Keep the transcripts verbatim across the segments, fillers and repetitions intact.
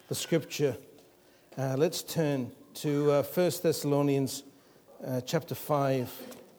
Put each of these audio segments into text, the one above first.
the scripture. Uh, let's turn to uh, First Thessalonians uh, chapter five.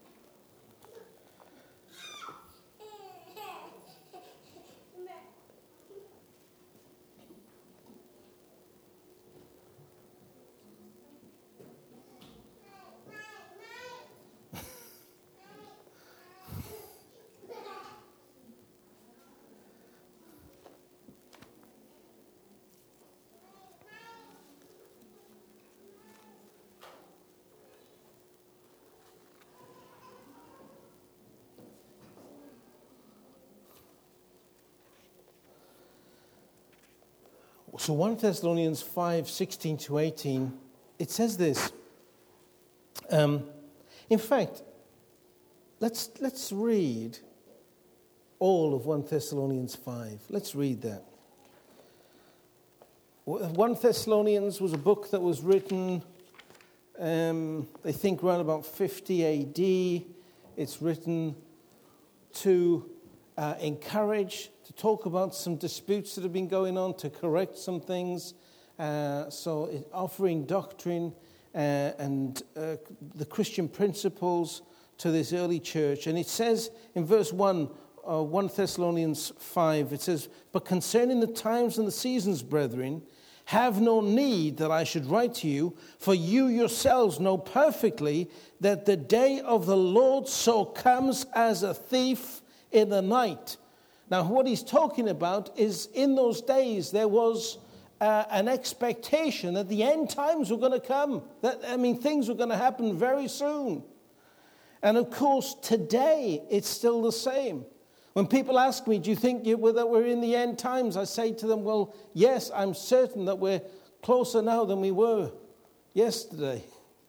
So First Thessalonians five, sixteen to eighteen, it says this. Um, in fact, let's let's read all of First Thessalonians five. Let's read that. First Thessalonians was a book that was written, um, I think, around about fifty A D. It's written to uh, encourage, to talk about some disputes that have been going on, to correct some things. Uh, so it, offering doctrine uh, and uh, the Christian principles to this early church. And it says in verse one, uh, First Thessalonians five, it says, "But concerning the times and the seasons, brethren, have no need that I should write to you, for you yourselves know perfectly that the day of the Lord so comes as a thief in the night." Now, what he's talking about is in those days there was uh, an expectation that the end times were going to come. That I mean, things were going to happen very soon. And of course, today it's still the same. When people ask me, do you think you, that we're in the end times? I say to them, well, yes, I'm certain that we're closer now than we were yesterday.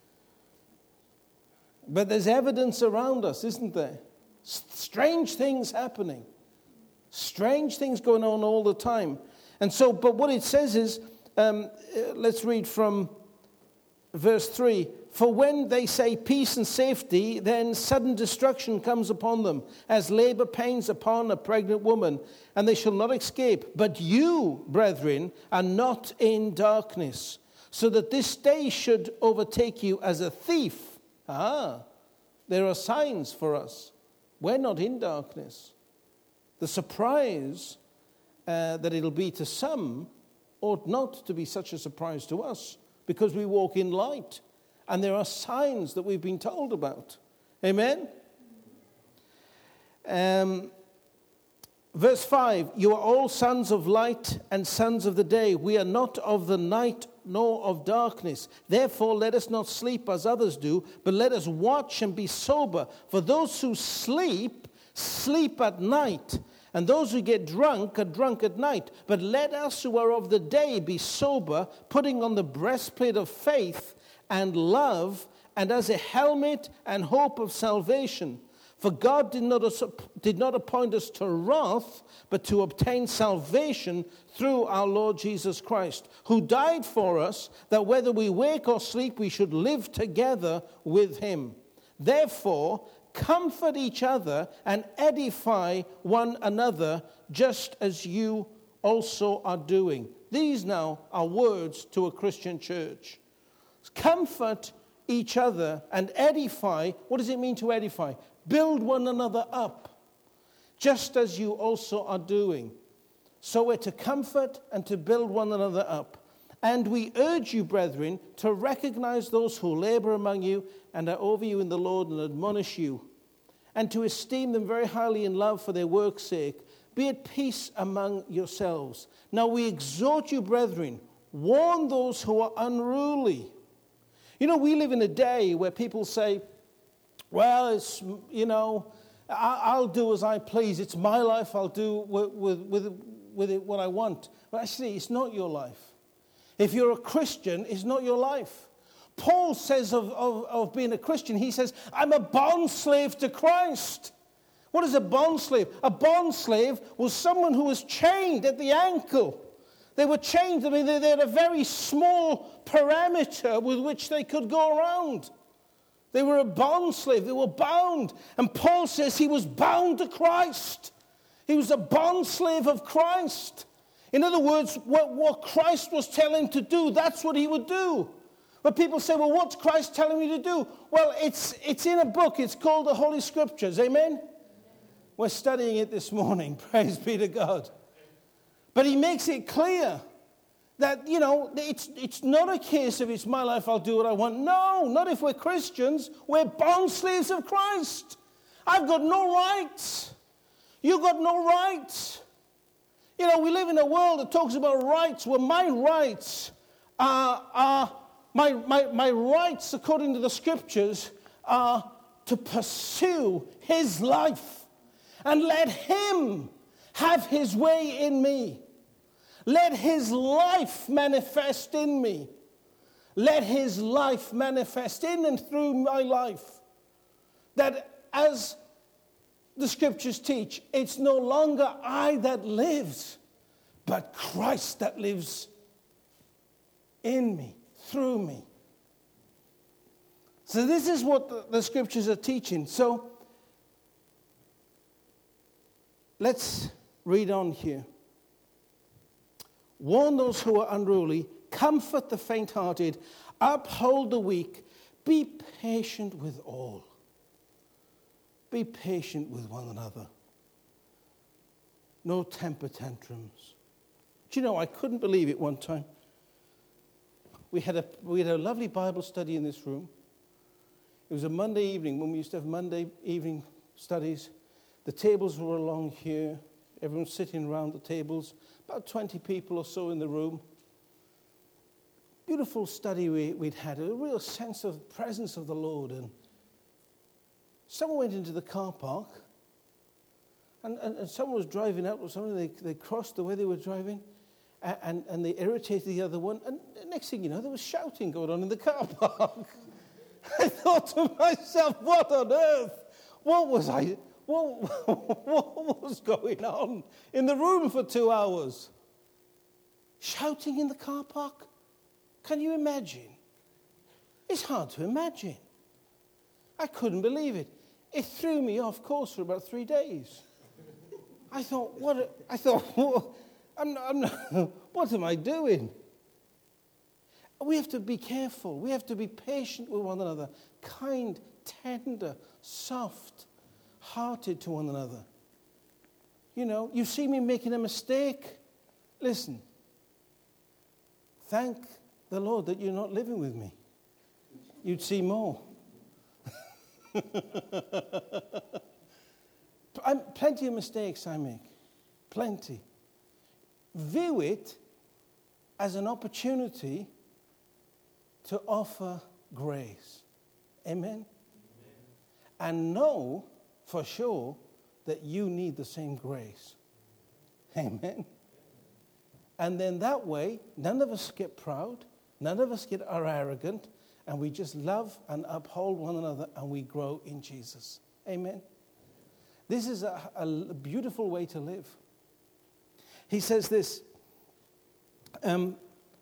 But there's evidence around us, isn't there? Strange things happening. Strange things going on all the time. And so, but what it says is, um, let's read from verse three. "For when they say peace and safety, then sudden destruction comes upon them, as labor pains upon a pregnant woman, and they shall not escape. But you, brethren, are not in darkness, so that this day should overtake you as a thief." Ah, there are signs for us. We're not in darkness. The surprise uh, that it'll be to some ought not to be such a surprise to us, because we walk in light. And there are signs that we've been told about. Amen? Um, verse five, "You are all sons of light and sons of the day. We are not of the night nor of darkness. Therefore, let us not sleep as others do, but let us watch and be sober. For those who sleep, sleep at night. And those who get drunk are drunk at night. But let us who are of the day be sober, putting on the breastplate of faith and love, and as a helmet and hope of salvation. For God did not, did not appoint us to wrath, but to obtain salvation through our Lord Jesus Christ, who died for us, that whether we wake or sleep, we should live together with him. Therefore, comfort each other and edify one another, just as you also are doing." These now are words to a Christian church. Comfort each other and edify. What does it mean to edify? Build one another up, just as you also are doing. So we're to comfort and to build one another up. "And we urge you, brethren, to recognize those who labor among you and are over you in the Lord and admonish you, and to esteem them very highly in love for their work's sake. Be at peace among yourselves. Now we exhort you, brethren, warn those who are unruly." You know, we live in a day where people say, well, it's, you know, I'll do as I please. It's my life. I'll do with, with, with, with it what I want. But actually, it's not your life. If you're a Christian, it's not your life. Paul says of, of, of being a Christian, he says, I'm a bond slave to Christ. What is a bond slave? A bond slave was someone who was chained at the ankle. They were chained. I mean, they, they had a very small parameter with which they could go around. They were a bond slave. They were bound. And Paul says he was bound to Christ. He was a bond slave of Christ. In other words, what, what Christ was telling him to do, that's what he would do. But people say, well, what's Christ telling me to do? Well, it's, it's in a book. It's called the Holy Scriptures. Amen? We're studying it this morning. Praise be to God. But he makes it clear that, you know, it's, it's not a case of it's my life, I'll do what I want. No, not if we're Christians. We're bond slaves of Christ. I've got no rights. You've got no rights. You know, we live in a world that talks about rights. Well, my rights are, are my, my, my rights, according to the Scriptures, are to pursue his life and let him have his way in me. Let his life manifest in me. Let his life manifest in and through my life. That as the Scriptures teach, it's no longer I that lives, but Christ that lives in me, through me. So this is what the, the Scriptures are teaching. So let's read on here. Warn those who are unruly, comfort the faint-hearted, uphold the weak, be patient with all. Be patient with one another. No temper tantrums. Do you know, I couldn't believe it one time. We had a we had a lovely Bible study in this room. It was a Monday evening when we used to have Monday evening studies. The tables were along here. Everyone's sitting around the tables. About twenty people or so in the room. Beautiful study we, we'd had. A real sense of the presence of the Lord. And someone went into the car park. And, and, and someone was driving out or something. They, they crossed the way they were driving. And, and, and they irritated the other one. And the next thing you know, there was shouting going on in the car park. I thought to myself, what on earth? What was I... What, what was going on in the room for two hours? Shouting in the car park? Can you imagine? It's hard to imagine. I couldn't believe it. It threw me off course for about three days. I thought, what? A, I thought, what, I'm not, I'm not, what am I doing? We have to be careful. We have to be patient with one another, kind, tender, soft. Hearted to one another. You know, you see me making a mistake. Listen, thank the Lord that you're not living with me. You'd see more. Plenty of mistakes I make. Plenty. View it as an opportunity to offer grace. Amen? Amen. And know for sure that you need the same grace. Amen. And then that way, none of us get proud, none of us get are arrogant, and we just love and uphold one another, and we grow in Jesus. Amen. This is a, a beautiful way to live. He says this, um,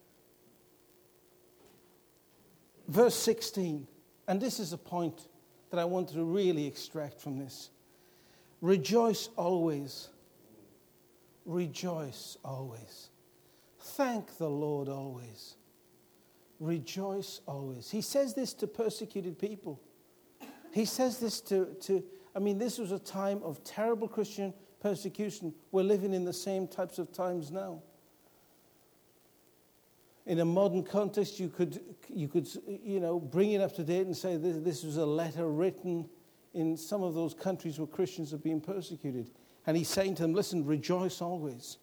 verse sixteen, and this is a point that I want to really extract from this. Rejoice always. Rejoice always. Thank the Lord always. Rejoice always. He says this to persecuted people. He says this to, to, I mean, this was a time of terrible Christian persecution. We're living in the same types of times now. In a modern context, you could, you could, you know, bring it up to date and say this, this was a letter written in some of those countries where Christians have been persecuted. And he's saying to them, listen, rejoice always.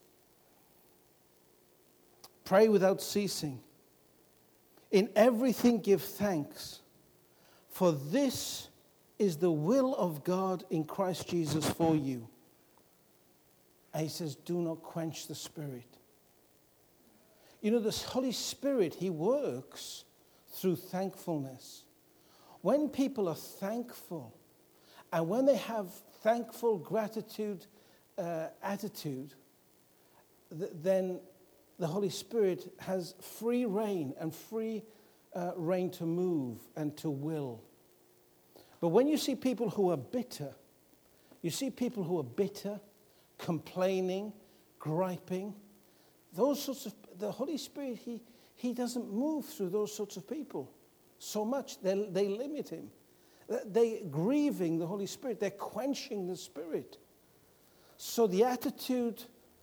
Pray without ceasing. In everything give thanks, for this is the will of God in Christ Jesus for you. And he says, do not quench the Spirit. You know, the Holy Spirit, he works through thankfulness. When people are thankful, and when they have thankful gratitude uh, attitude, th- then the Holy Spirit has free reign and free uh, reign to move and to will. But when you see people who are bitter, you see people who are bitter, complaining, griping, those sorts of, the Holy Spirit, he, he doesn't move through those sorts of people so much. They, they limit him. They're grieving the Holy Spirit. They're quenching the Spirit. So the attitude,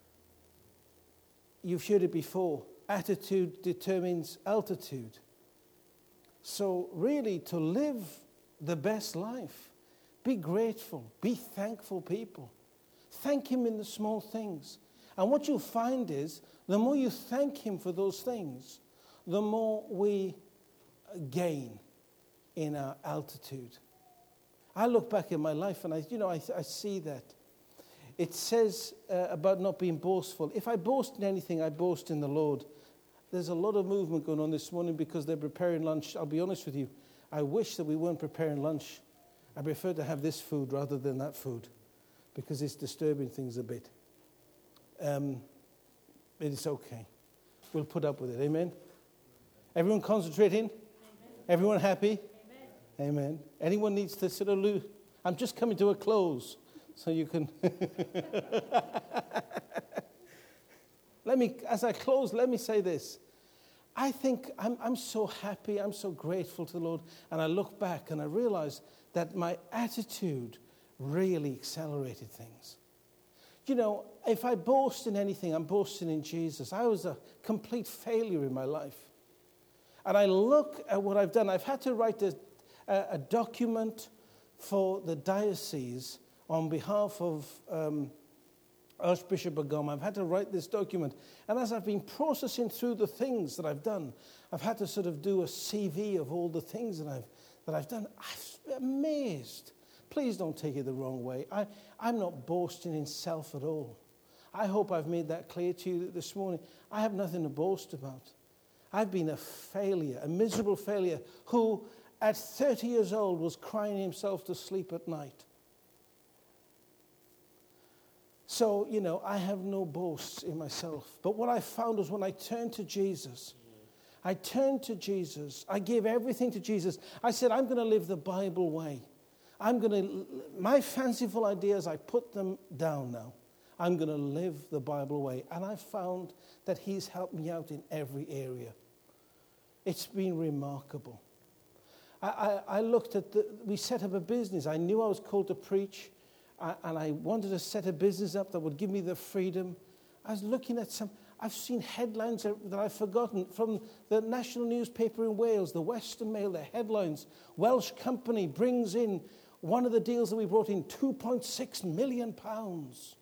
you've heard it before, attitude determines altitude. So really, to live the best life, be grateful, be thankful people. Thank him in the small things. And what you'll find is, the more you thank him for those things, the more we gain in our altitude. I look back in my life and I, you know, I, I see that. It says uh, about not being boastful. If I boast in anything, I boast in the Lord. There's a lot of movement going on this morning because they're preparing lunch. I'll be honest with you. I wish that we weren't preparing lunch. I prefer to have this food rather than that food because it's disturbing things a bit. Um, but it's okay. We'll put up with it. Amen? Everyone concentrating? Amen. Everyone happy? Amen. Amen. Anyone needs to sort of lose? I'm just coming to a close so you can... Let me, as I close, let me say this. I think I'm, I'm so happy, I'm so grateful to the Lord, and I look back and I realize that my attitude really accelerated things. You know, if I boast in anything, I'm boasting in Jesus. I was a complete failure in my life. And I look at what I've done. I've had to write a, a, a document for the diocese on behalf of... Um, Archbishop Agama. I've had to write this document. And as I've been processing through the things that I've done, I've had to sort of do a C V of all the things that I've that I've done. I'm amazed. Please don't take it the wrong way. I, I'm not boasting in self at all. I hope I've made that clear to you this morning. I have nothing to boast about. I've been a failure, a miserable failure, who at thirty years old was crying himself to sleep at night. So, you know, I have no boasts in myself. But what I found was when I turned to Jesus, I turned to Jesus. I gave everything to Jesus. I said, I'm going to live the Bible way. I'm going to, my fanciful ideas, I put them down now. I'm going to live the Bible way. And I found that he's helped me out in every area. It's been remarkable. I, I, I looked at, the, we set up a business. I knew I was called to preach. And I wanted to set a business up that would give me the freedom. I was looking at some, I've seen headlines that I've forgotten from the national newspaper in Wales, the Western Mail, the headlines. Welsh company brings in, one of the deals that we brought in, two point six million pounds.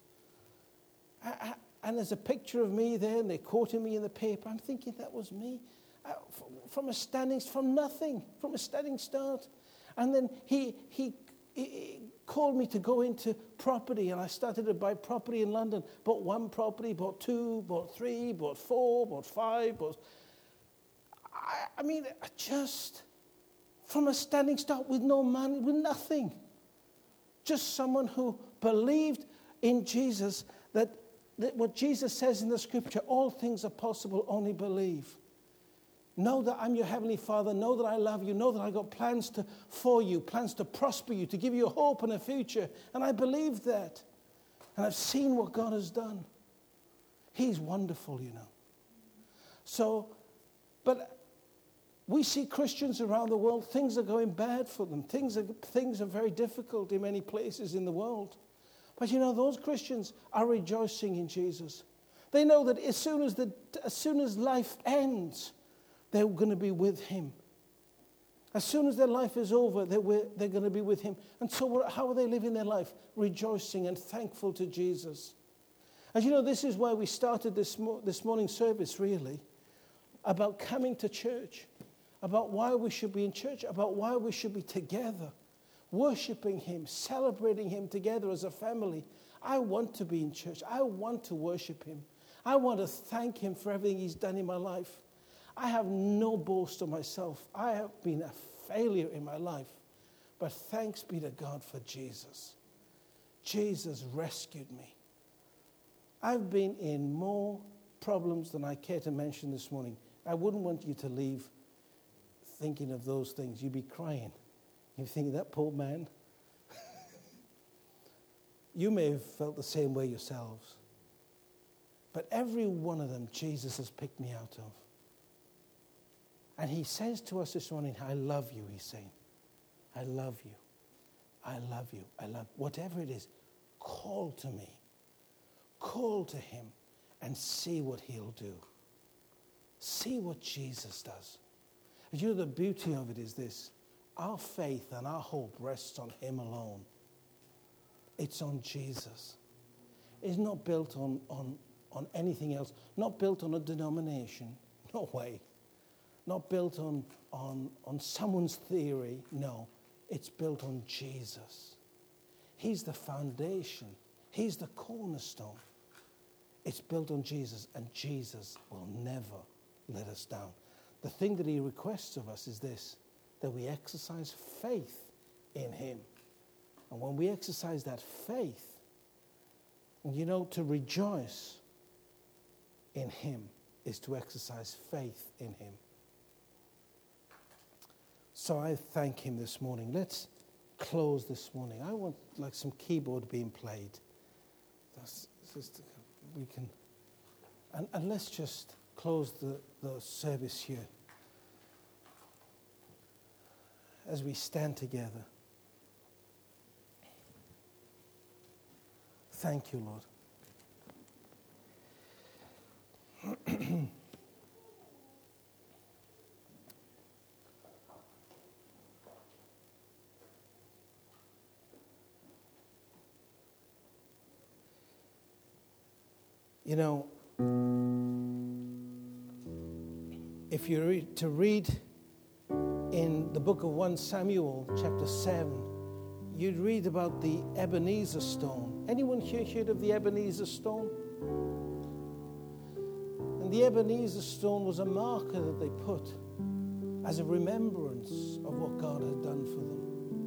I, I, and there's a picture of me there, and they're quoting me in the paper. I'm thinking that was me. Uh, from a standing, from nothing, from a standing start. And then he, he, he called me to go into property, and I started to buy property in London. Bought one property, bought two, bought three, bought four, bought five. Bought... I, I mean, just from a standing start with no money, with nothing. Just someone who believed in Jesus, that, that what Jesus says in the scripture, all things are possible, only believe. Know that I'm your heavenly Father. Know that I love you. Know that I got plans to, for you, plans to prosper you, to give you a hope and a future. And I believe that. And I've seen what God has done. He's wonderful, you know. So, but we see Christians around the world, things are going bad for them. Things are, things are very difficult in many places in the world. But you know, those Christians are rejoicing in Jesus. They know that as soon as, the, as soon as life ends, they're going to be with him. As soon as their life is over, they're, they're going to be with him. And so how are they living their life? Rejoicing and thankful to Jesus. And you know, this is why we started this, mo- this morning service, really, about coming to church, about why we should be in church, about why we should be together, worshiping him, celebrating him together as a family. I want to be in church. I want to worship him. I want to thank him for everything he's done in my life. I have no boast of myself. I have been a failure in my life. But thanks be to God for Jesus. Jesus rescued me. I've been in more problems than I care to mention this morning. I wouldn't want you to leave thinking of those things. You'd be crying. You'd be thinking, that poor man. You may have felt the same way yourselves. But every one of them, Jesus has picked me out of. And he says to us this morning, I love you, he's saying. I love you. I love you. I love, whatever it is, call to me. Call to him and see what he'll do. See what Jesus does. You know, the beauty of it is this. Our faith and our hope rests on him alone. It's on Jesus. It's not built on, on, on anything else. Not built on a denomination. No way. Not built on, on, on someone's theory. No. It's built on Jesus. He's the foundation. He's the cornerstone. It's built on Jesus, and Jesus will never let us down. The thing that he requests of us is this, that we exercise faith in him. And when we exercise that faith, and you know, to rejoice in him is to exercise faith in him. So I thank him this morning. Let's close this morning. I want like some keyboard being played. That's, just, we can, and, and let's just close the, the service here as we stand together. Thank you, Lord. You know, if you read, to read in the book of First Samuel, chapter seven, you'd read about the Ebenezer stone. Anyone here heard of the Ebenezer stone? And the Ebenezer stone was a marker that they put as a remembrance of what God had done for them.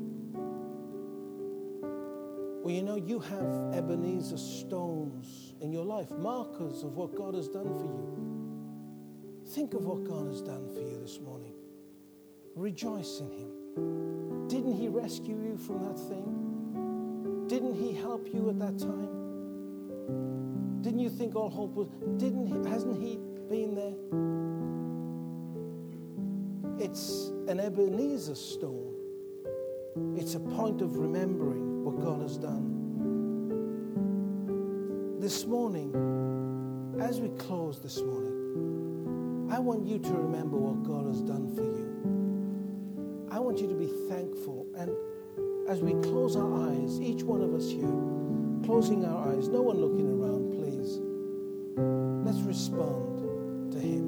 Well, you know, you have Ebenezer stones in your life, markers of what God has done for you. Think of what God has done for you this morning. Rejoice in him. Didn't he rescue you from that thing? Didn't he help you at that time? Didn't you think all hope was, didn't he, hasn't he been there? It's an Ebenezer stone. It's a point of remembering what God has done. This morning, as we close this morning, I want you to remember what God has done for you. I want you to be thankful. And as we close our eyes, each one of us here, closing our eyes, no one looking around, please. Let's respond to him.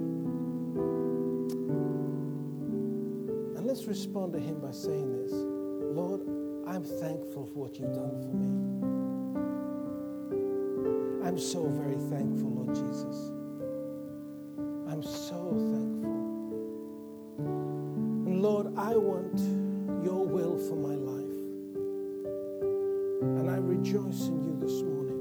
And let's respond to him by saying this. Lord, I'm thankful for what you've done for me. I'm so very thankful, Lord Jesus. I'm so thankful. And Lord, I want your will for my life. And I rejoice in you this morning.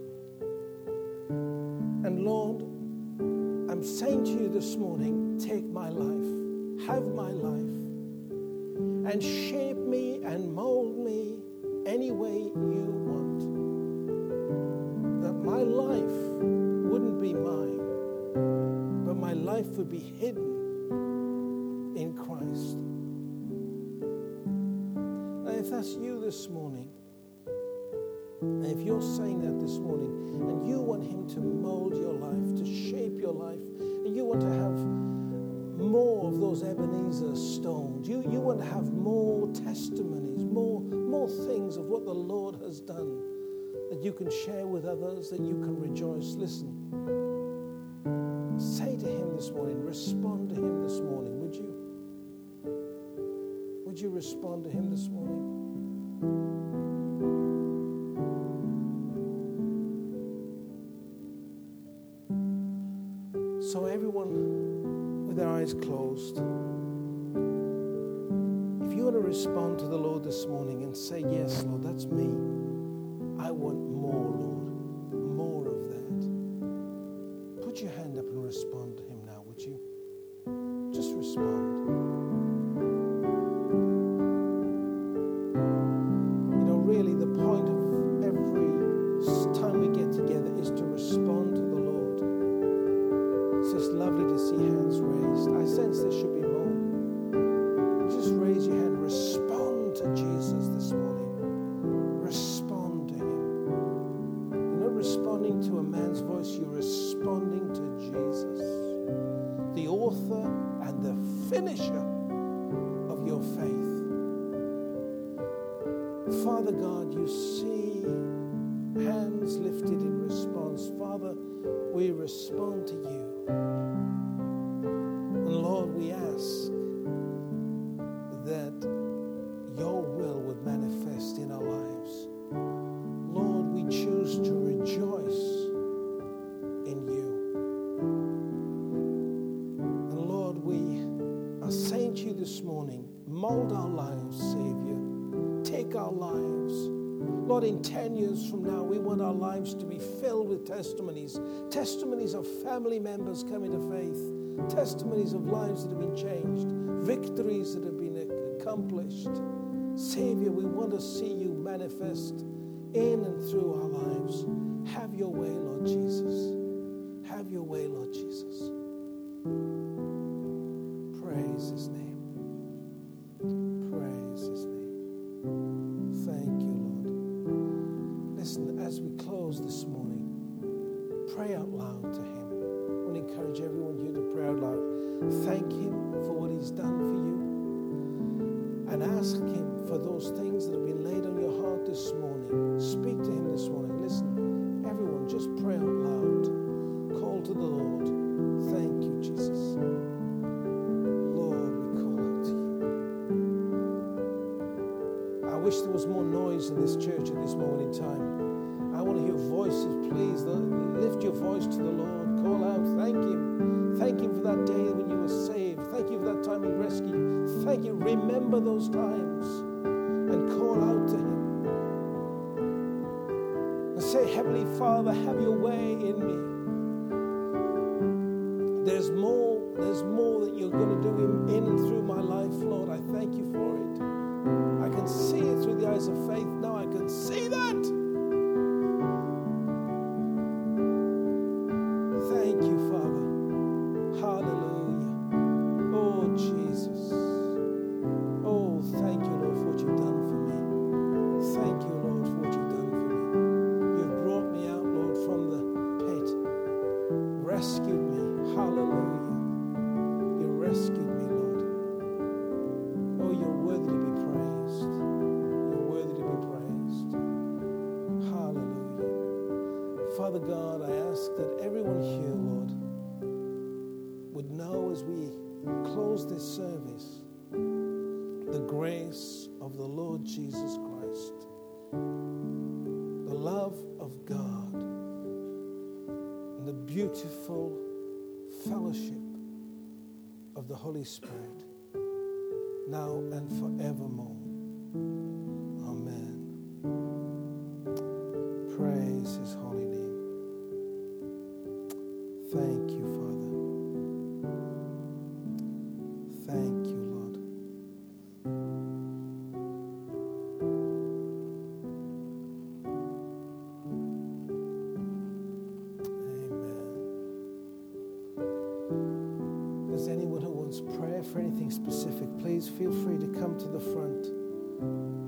And Lord, I'm saying to you this morning, take my life, have my life, and shape me and mold me any way you want. That my life wouldn't be mine, but my life would be hidden in Christ. Now, if that's you this morning, and if you're saying that this morning, and you want him to mold your life, to shape your life, and you want to have more of those Ebenezer stones, you, you want to have more testimonies, more, more things of what the Lord has done that you can share with others, that you can rejoice. Listen, say to him this morning, respond to him this morning, would you? Would you respond to him this morning? So everyone with their eyes closed, if you want to respond to the Lord this morning and say, yes, Lord, that's me. I want more, Lord, more of that. Put your hand up and respond to him now, would you? Just respond. You know, really the point of every time we get together is to respond to the Lord. author and the finisher of your faith. Father God, you see hands lifted in response. Father, we respond to you. And Lord, we ask that your will would manifest in our lives. Lord, we choose to rejoice in you. And Lord, we are saying to you this morning, mold our lives, Savior. Take our lives. Lord, in ten years from now, we want our lives to be filled with testimonies. Testimonies of family members coming to faith. Testimonies of lives that have been changed. Victories that have been accomplished. Savior, we want to see you manifest in and through our lives. Have your way, Lord Jesus. Have your way, Lord Jesus. Praise his name. Praise his name. Thank you, Lord. Listen, as we close this morning, pray out loud to him. I want to encourage everyone here to pray out loud. Thank him for what he's done for you. And ask him for those things that have been laid on your heart this morning. Speak to him this morning. Listen, everyone, just pray out loud. Call to the Lord. Thank you, Jesus. Lord, we call out to you. I wish there was more noise in this church at this moment in time. I want to hear voices. Please lift your voice to the Lord. Call out. Thank him. Thank him for that day when you were saved. Thank you for that time he rescued you. Thank you. Remember those times and call out to him. And say, Heavenly Father, have your way in me. There's more, there's more that you're going to do in, in and through my life, Lord. I thank you for it. I can see it through the eyes of faith. Now I can see that. Thank you, Father. Hallelujah. Oh, Jesus. Oh, thank you, Lord, for what you've done for me. Thank you, Lord, for what you've done for me. You've brought me out, Lord, from the pit. Rescued me. Hallelujah. You rescued me, Lord. Oh, you're worthy to be praised. You're worthy to be praised. Hallelujah. Father God, I ask that everyone here, Lord, would know as we close this service the grace of the Lord Jesus Christ, the love of God, and the beautiful fellowship of the Holy Spirit, now and forevermore. Amen. Praise his holy name. Thank you, Father. Thank you, Lord. Amen. If there's anyone who wants prayer for anything specific, please feel free to come to the front.